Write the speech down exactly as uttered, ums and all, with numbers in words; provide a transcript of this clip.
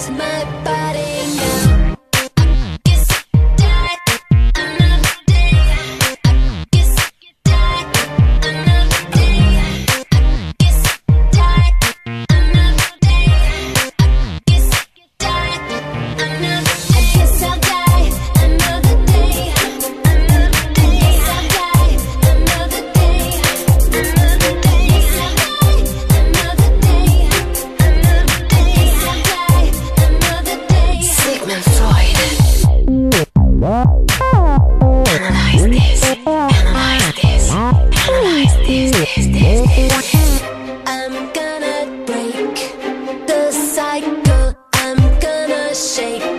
my body now. I guess die another day. I guess die another day. I guess die another day. I guess die another. I guess I'll die another day. Another day. I'll die another day. Another day. I'll die another day. Another day. I'll die another day. Sigmund Freud. Analyze this. Analyze this. Analyze this. This. This. This. I'm gonna break the cycle. I'm gonna shake